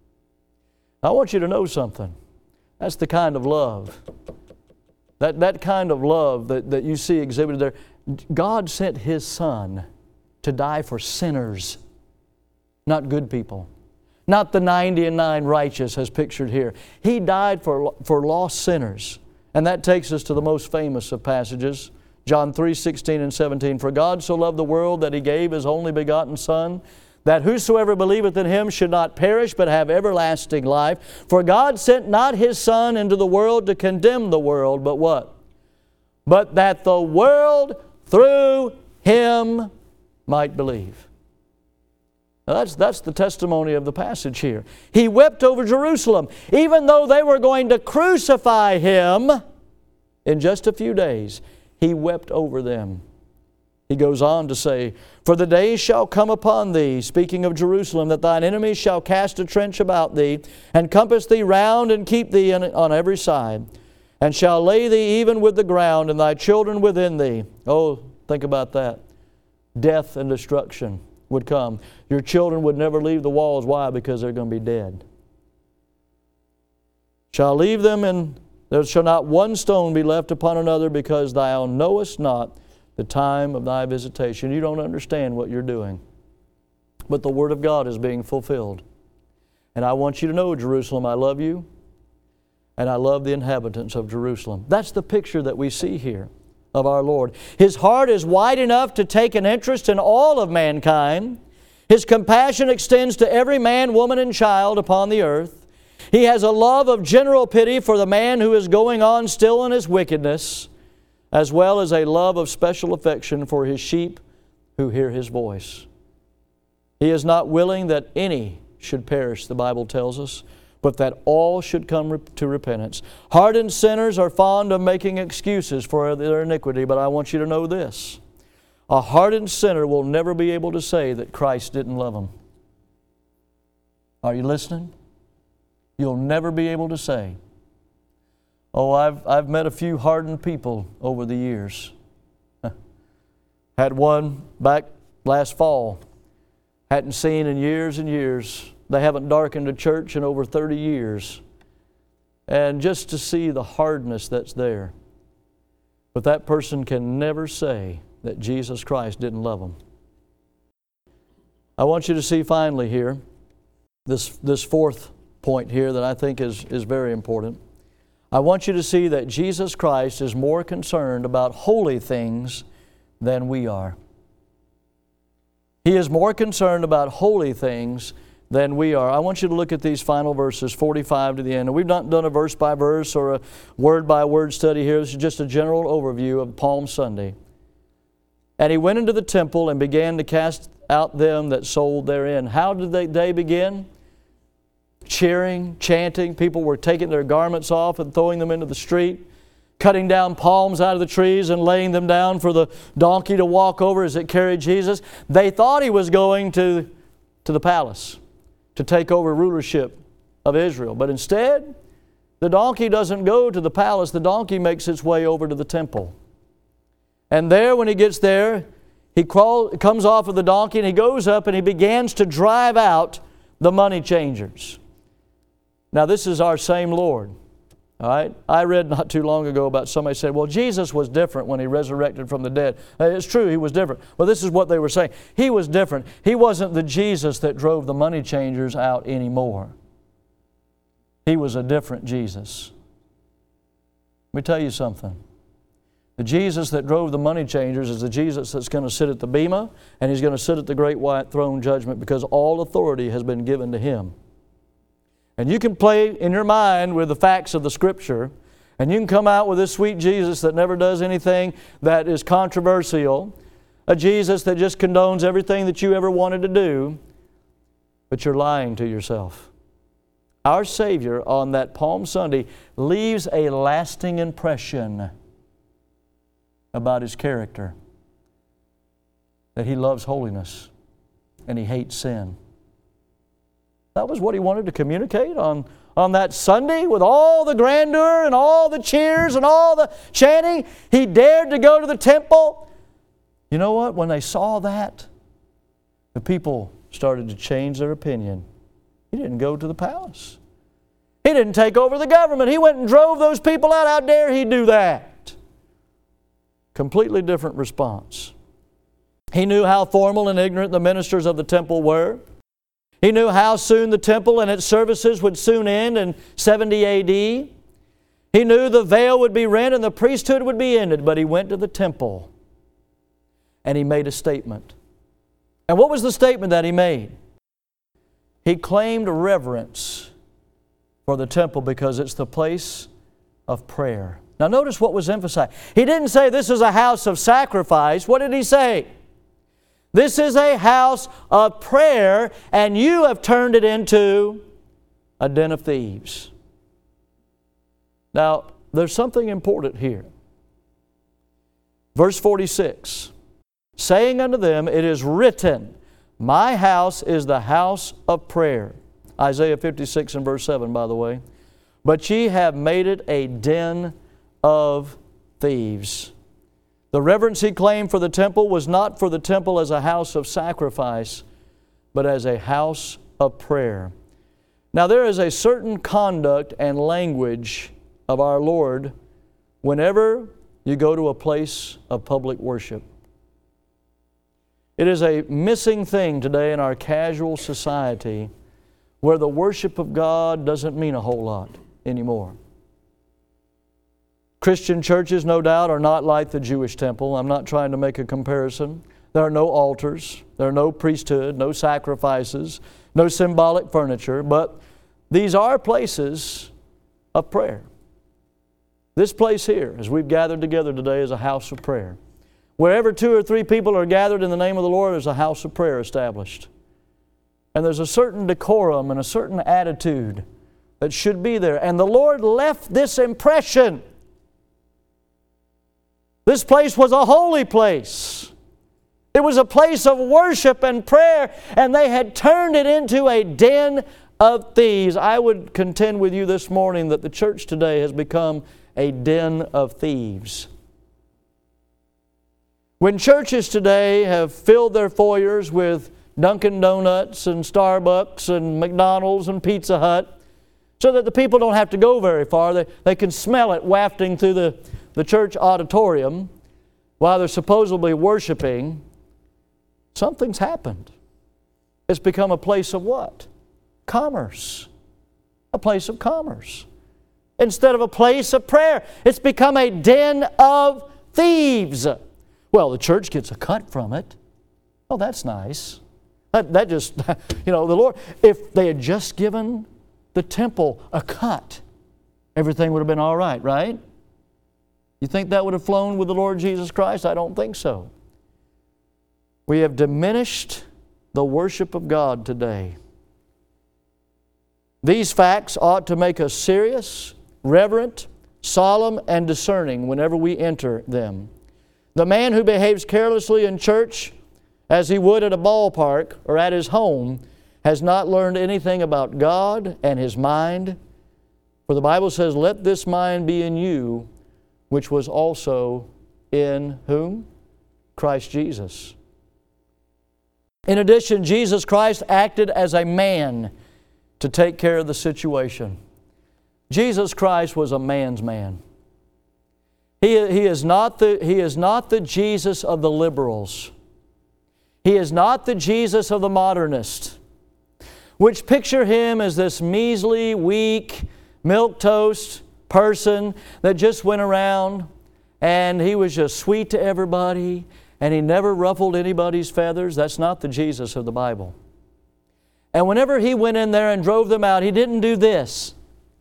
I want you to know something. That's the kind of love. That, that kind of love that, that you see exhibited there. God sent His Son to die for sinners, not good people. Not the ninety and nine righteous as pictured here. He died for, for lost sinners. And that takes us to the most famous of passages. John three, sixteen and seventeen. For God so loved the world that He gave His only begotten Son, that whosoever believeth in Him should not perish but have everlasting life. For God sent not His Son into the world to condemn the world, but what? But that the world through Him might believe. Now that's, that's the testimony of the passage here. He wept over Jerusalem, even though they were going to crucify Him in just a few days. He wept over them. He goes on to say, For the days shall come upon thee, speaking of Jerusalem, that thine enemies shall cast a trench about thee, and compass thee round, and keep thee in, on every side, and shall lay thee even with the ground, and thy children within thee. Oh, think about that. Death and destruction would come. Your children would never leave the walls. Why? Because they're going to be dead. Shall leave them, and there shall not one stone be left upon another, because thou knowest not the time of thy visitation. You don't understand what you're doing. But the Word of God is being fulfilled. And I want you to know, Jerusalem, I love you, and I love the inhabitants of Jerusalem. That's the picture that we see here of our Lord. His heart is wide enough to take an interest in all of mankind. His compassion extends to every man, woman, and child upon the earth. He has a love of general pity for the man who is going on still in his wickedness, as well as a love of special affection for His sheep who hear His voice. He is not willing that any should perish, the Bible tells us, but that all should come to repentance. Hardened sinners are fond of making excuses for their iniquity, but I want you to know this. A hardened sinner will never be able to say that Christ didn't love him. Are you listening? You'll never be able to say. Oh, I've, I've met a few hardened people over the years. Had one back last fall. Hadn't seen in years and years. They haven't darkened a church in over thirty years. And just to see the hardness that's there. But that person can never say that Jesus Christ didn't love them. I want you to see finally here, this, this fourth point here that I think is, is very important. I want you to see that Jesus Christ is more concerned about holy things than we are. He is more concerned about holy things than we are. I want you to look at these final verses, forty-five to the end. And we've not done a verse by verse or a word by word study here. This is just a general overview of Palm Sunday. And He went into the temple and began to cast out them that sold therein. How did they, they begin? Cheering, chanting. People were taking their garments off and throwing them into the street, cutting down palms out of the trees and laying them down for the donkey to walk over as it carried Jesus. They thought He was going to, to the palace to take over rulership of Israel. But instead, the donkey doesn't go to the palace. The donkey makes its way over to the temple. And there, when he gets there, he crawl, comes off of the donkey and he goes up and he begins to drive out the money changers. Now, this is our same Lord. All right? I read not too long ago about somebody said, well, Jesus was different when He resurrected from the dead. It's true, He was different. Well, this is what they were saying. He was different. He wasn't the Jesus that drove the money changers out anymore. He was a different Jesus. Let me tell you something. The Jesus that drove the money changers is the Jesus that's going to sit at the bema, and He's going to sit at the great white throne judgment, because all authority has been given to Him. And you can play in your mind with the facts of the Scripture, and you can come out with this sweet Jesus that never does anything that is controversial, a Jesus that just condones everything that you ever wanted to do, but you're lying to yourself. Our Savior on that Palm Sunday leaves a lasting impression about His character, that He loves holiness and He hates sin. That was what He wanted to communicate on, on that Sunday with all the grandeur and all the cheers and all the chanting. He dared to go to the temple. You know what? When they saw that, the people started to change their opinion. He didn't go to the palace. He didn't take over the government. He went and drove those people out. How dare He do that? Completely different response. He knew how formal and ignorant the ministers of the temple were. He knew how soon the temple and its services would soon end in seventy A D. He knew the veil would be rent and the priesthood would be ended, but He went to the temple and He made a statement. And what was the statement that He made? He claimed reverence for the temple because it's the place of prayer. Now notice what was emphasized. He didn't say this is a house of sacrifice. What did He say? This is a house of prayer, and you have turned it into a den of thieves. Now, there's something important here. Verse forty-six, saying unto them, it is written, my house is the house of prayer. Isaiah fifty-six and verse seven, by the way. But ye have made it a den of thieves. The reverence He claimed for the temple was not for the temple as a house of sacrifice, but as a house of prayer. Now there is a certain conduct and language of our Lord whenever you go to a place of public worship. It is a missing thing today in our casual society where the worship of God doesn't mean a whole lot anymore. Christian churches, no doubt, are not like the Jewish temple. I'm not trying to make a comparison. There are no altars. There are no priesthood, no sacrifices, no symbolic furniture, but these are places of prayer. This place here, as we've gathered together today, is a house of prayer. Wherever two or three people are gathered in the name of the Lord, there's a house of prayer established. And there's a certain decorum and a certain attitude that should be there. And the Lord left this impression. This place was a holy place. It was a place of worship and prayer, and they had turned it into a den of thieves. I would contend with you this morning that the church today has become a den of thieves. When churches today have filled their foyers with Dunkin' Donuts and Starbucks and McDonald's and Pizza Hut, so that the people don't have to go very far, they, they can smell it wafting through the, the church auditorium while they're supposedly worshiping, something's happened. It's become a place of what? Commerce. A place of commerce. Instead of a place of prayer, it's become a den of thieves. Well, the church gets a cut from it. Oh, that's nice. That, that just, you know, the Lord, if they had just given the temple a cut, everything would have been all right, right? You think that would have flown with the Lord Jesus Christ? I don't think so. We have diminished the worship of God today. These facts ought to make us serious, reverent, solemn, and discerning whenever we enter them. The man who behaves carelessly in church as he would at a ballpark or at his home has not learned anything about God and His mind. For the Bible says, let this mind be in you, which was also in whom? Christ Jesus. In addition, Jesus Christ acted as a man to take care of the situation. Jesus Christ was a man's man. He, he, is not the, he is not the Jesus of the liberals. He is not the Jesus of the modernists, which picture Him as this measly, weak, milquetoast person that just went around and He was just sweet to everybody and He never ruffled anybody's feathers. That's not the Jesus of the Bible. And whenever He went in there and drove them out, He didn't do this.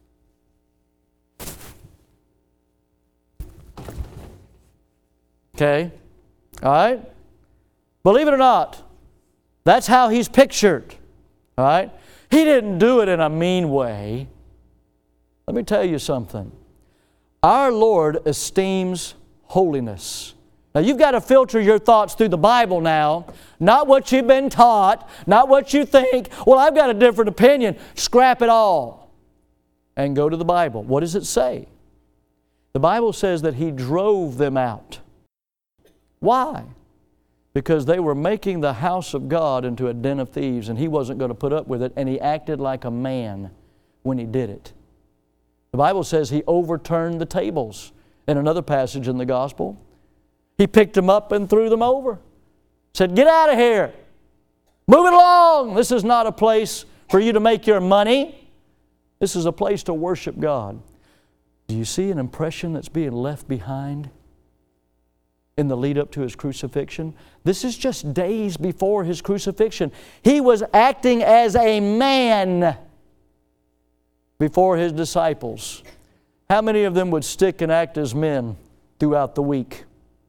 Okay? All right? Believe it or not, that's how He's pictured. All right? He didn't do it in a mean way. Let me tell you something. Our Lord esteems holiness. Now you've got to filter your thoughts through the Bible now, not what you've been taught, not what you think. Well, I've got a different opinion. Scrap it all and go to the Bible. What does it say? The Bible says that He drove them out. Why? Because they were making the house of God into a den of thieves, and He wasn't going to put up with it, and He acted like a man when He did it. The Bible says He overturned the tables in another passage in the Gospel. He picked them up and threw them over. Said, get out of here. Move it along. This is not a place for you to make your money. This is a place to worship God. Do you see an impression that's being left behind in the lead up to His crucifixion? This is just days before His crucifixion. He was acting as a man before His disciples. How many of them would stick and act as men throughout the week?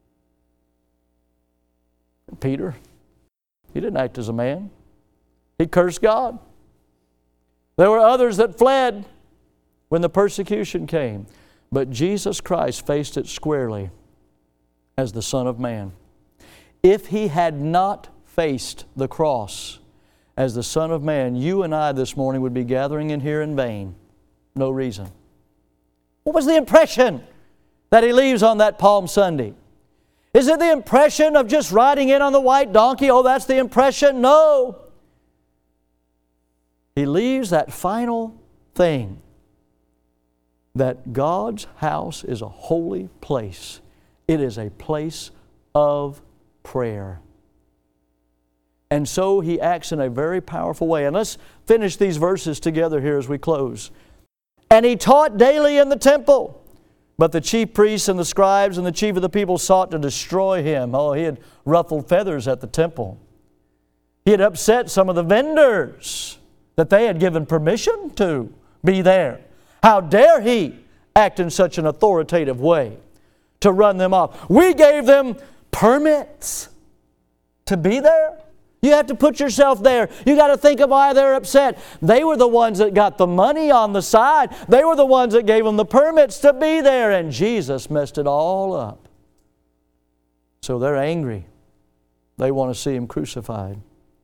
Peter, he didn't act as a man. He cursed God. There were others that fled when the persecution came. But Jesus Christ faced it squarely as the Son of Man. If He had not faced the cross as the Son of Man, you and I this morning would be gathering in here in vain. No reason. What was the impression that He leaves on that Palm Sunday? Is it the impression of just riding in on the white donkey? Oh, that's the impression? No. He leaves that final thing, that God's house is a holy place. It is a place of prayer. And so He acts in a very powerful way. And let's finish these verses together here as we close. And He taught daily in the temple, But the chief priests and the scribes and the chief of the people sought to destroy him. Oh, he had ruffled feathers at the temple. He had upset some of the vendors that they had given permission to be there. How dare he act in such an authoritative way to run them off? We gave them permits to be there. You have to put yourself there. You got to think of why they're upset. They were the ones that got the money on the side. They were the ones that gave them the permits to be there. And Jesus messed it all up. So they're angry. They want to see Him crucified.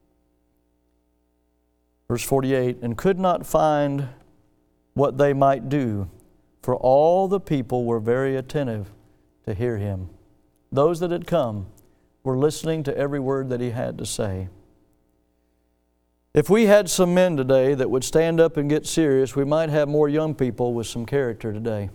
Verse forty-eight, and could not find what they might do, for all the people were very attentive to hear Him. Those that had come were listening to every word that He had to say. If we had some men today that would stand up and get serious, we might have more young people with some character today.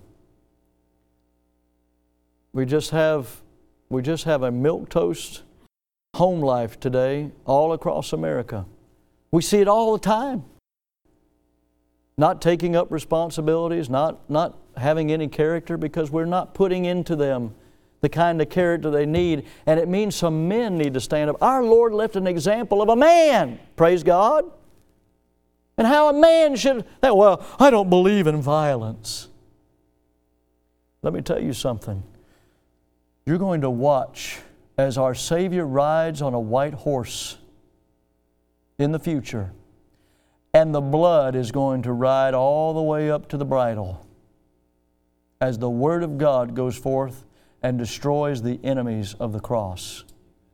We just have, we just have a milquetoast home life today all across America. We see it all the time. Not taking up responsibilities, not, not having any character, because we're not putting into them the kind of character they need. And it means some men need to stand up. Our Lord left an example of a man, praise God. And how a man should, well, I don't believe in violence. Let me tell you something. You're going to watch as our Savior rides on a white horse in the future. And the blood is going to ride all the way up to the bridle as the Word of God goes forth and destroys the enemies of the cross.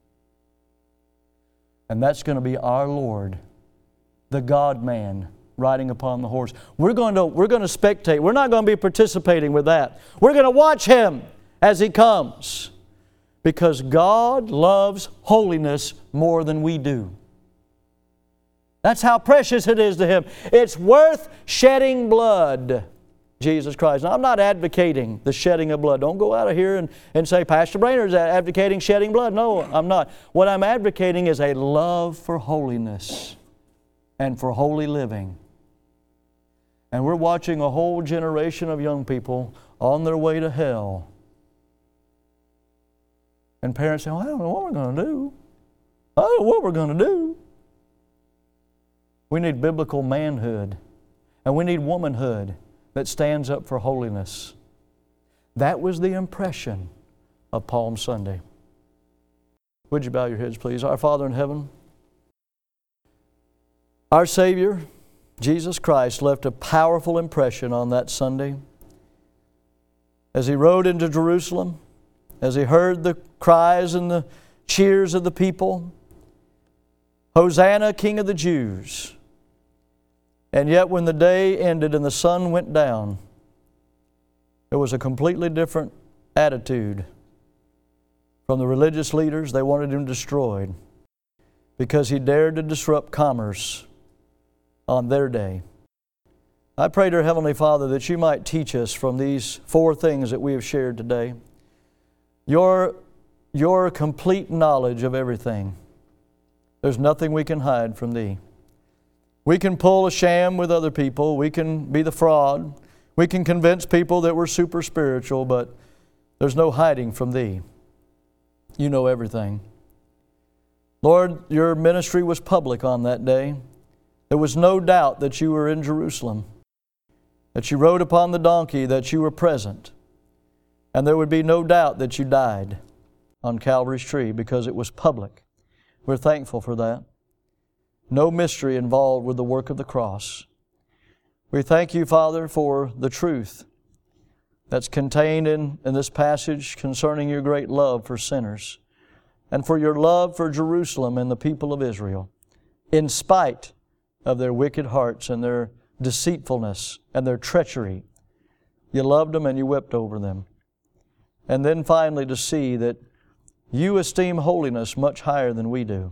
And that's going to be our Lord, the God-man, riding upon the horse. We're going to, we're going to spectate. We're not going to be participating with that. We're going to watch Him as He comes, because God loves holiness more than we do. That's how precious it is to Him. It's worth shedding blood. Jesus Christ. Now, I'm not advocating the shedding of blood. Don't go out of here and, and say, Pastor Brainerd is advocating shedding blood. No, I'm not. What I'm advocating is a love for holiness and for holy living. And we're watching a whole generation of young people on their way to hell. And parents say, well, I don't know what we're going to do. I don't know what we're going to do. We need biblical manhood. And we need womanhood that stands up for holiness. That was the impression of Palm Sunday. Would you bow your heads, please? Our Father in heaven, our Savior, Jesus Christ, left a powerful impression on that Sunday. As He rode into Jerusalem, as He heard the cries and the cheers of the people, Hosanna, King of the Jews. And yet when the day ended and the sun went down, there was a completely different attitude from the religious leaders. They wanted Him destroyed because He dared to disrupt commerce on their day. I pray, dear Heavenly Father, that You might teach us from these four things that we have shared today, Your, your complete knowledge of everything. There's nothing we can hide from Thee. We can pull a sham with other people. We can be the fraud. We can convince people that we're super spiritual, but there's no hiding from Thee. You know everything. Lord, Your ministry was public on that day. There was no doubt that You were in Jerusalem, that You rode upon the donkey, that You were present. And there would be no doubt that You died on Calvary's tree because it was public. We're thankful for that. No mystery involved with the work of the cross. We thank You, Father, for the truth that's contained in, in this passage concerning Your great love for sinners and for Your love for Jerusalem and the people of Israel, in spite of their wicked hearts and their deceitfulness and their treachery. You loved them and You wept over them. And then finally to see that You esteem holiness much higher than we do.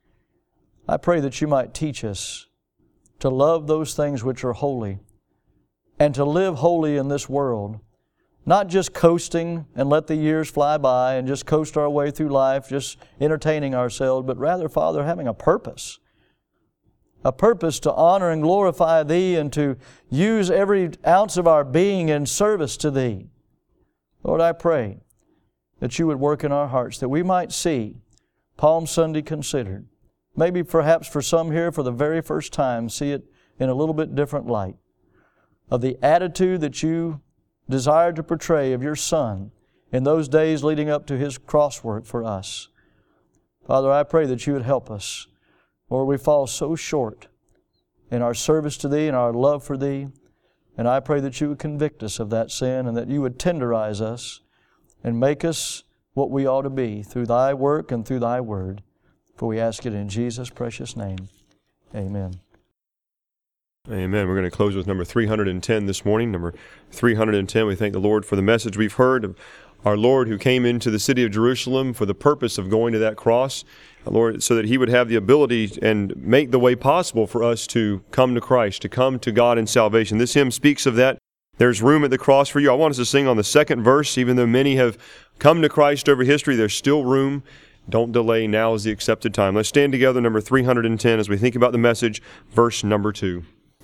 I pray that You might teach us to love those things which are holy and to live holy in this world, not just coasting and let the years fly by and just coast our way through life, just entertaining ourselves, but rather, Father, having a purpose, a purpose to honor and glorify Thee and to use every ounce of our being in service to Thee. Lord, I pray that You would work in our hearts, that we might see Palm Sunday considered. Maybe perhaps for some here for the very first time, see it in a little bit different light. Of the attitude that You desired to portray of Your Son in those days leading up to His cross work for us. Father, I pray that You would help us. Lord, we fall so short in our service to Thee and our love for Thee. And I pray that You would convict us of that sin and that You would tenderize us and make us what we ought to be through Thy work and through Thy Word. For we ask it in Jesus' precious name. Amen. Amen. We're going to close with number three hundred ten this morning. Number three hundred ten, we thank the Lord for the message we've heard of our Lord who came into the city of Jerusalem for the purpose of going to that cross, Lord, so that He would have the ability and make the way possible for us to come to Christ, to come to God in salvation. This hymn speaks of that. There's room at the cross for you. I want us to sing on the second verse. Even though many have come to Christ over history, there's still room. Don't delay. Now is the accepted time. Let's stand together, number three hundred ten, as we think about the message, verse number two.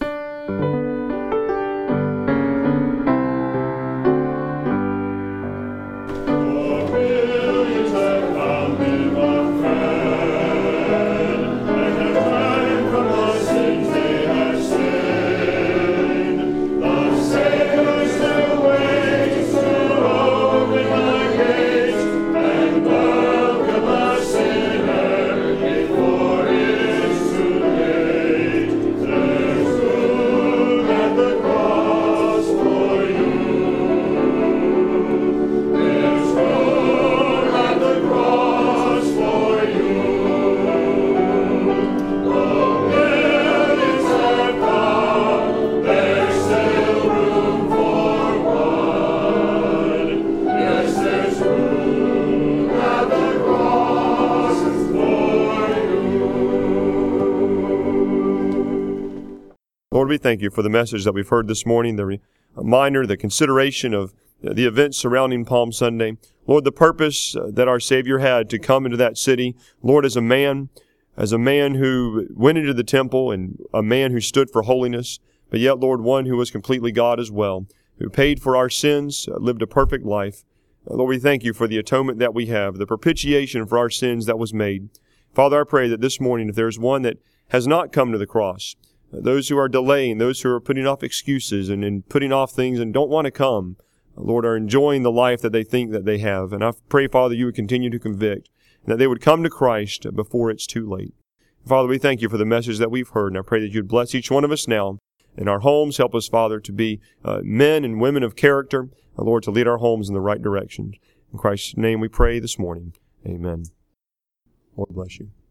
Lord, we thank You for the message that we've heard this morning, the reminder, the consideration of the events surrounding Palm Sunday. Lord, the purpose that our Savior had to come into that city, Lord, as a man, as a man who went into the temple and a man who stood for holiness, but yet, Lord, one who was completely God as well, who paid for our sins, lived a perfect life. Lord, we thank You for the atonement that we have, the propitiation for our sins that was made. Father, I pray that this morning, if there's one that has not come to the cross, those who are delaying, those who are putting off excuses and, and putting off things and don't want to come, Lord, are enjoying the life that they think that they have. And I pray, Father, You would continue to convict, and that they would come to Christ before it's too late. Father, we thank You for the message that we've heard, and I pray that You'd bless each one of us now in our homes. Help us, Father, to be uh, men and women of character, uh, Lord, to lead our homes in the right direction. In Christ's name we pray this morning. Amen. Lord bless you.